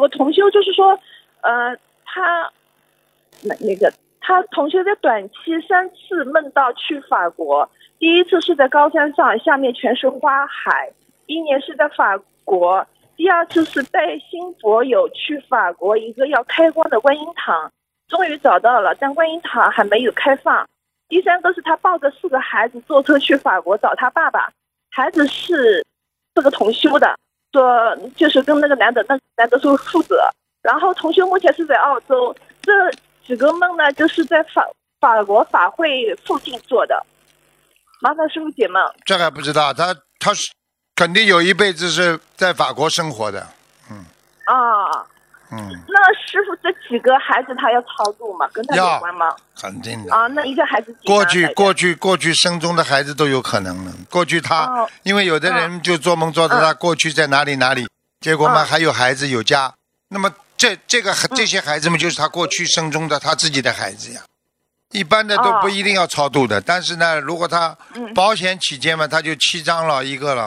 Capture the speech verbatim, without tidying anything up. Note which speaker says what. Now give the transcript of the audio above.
Speaker 1: 个同修就是说，呃，他那那个他同修在短期三次梦到去法国，第一次是在高山上，下面全是花海，一年是在法国。第二次是带新佛友去法国一个要开光的观音堂，终于找到了，但观音堂还没有开放。第三个是他抱着四个孩子坐车去法国找他爸爸，孩子是这个同修的，说就是跟那个男的，那个男的说负责。然后同修目前是在澳洲，这几个梦呢就是在法法国法会附近做的。麻烦师傅解梦。
Speaker 2: 这还不知道，他他是肯定有一辈子是在法国生活的，嗯。
Speaker 1: 啊。
Speaker 2: 嗯。
Speaker 1: 那师傅这几个孩子他要超度吗？跟他有关吗？
Speaker 2: 肯定的。
Speaker 1: 啊，那一个孩子几
Speaker 2: 过去过去过去生中的孩子都有可能的。过去他、哦、因为有的人就做梦做到他过去在哪里哪里，嗯、结果嘛、嗯、还有孩子有家，那么这这个这些孩子们就是他过去生中的他自己的孩子呀。一般的都不一定要超度的，哦、但是呢，如果他保险起见嘛，他就七张了一个了。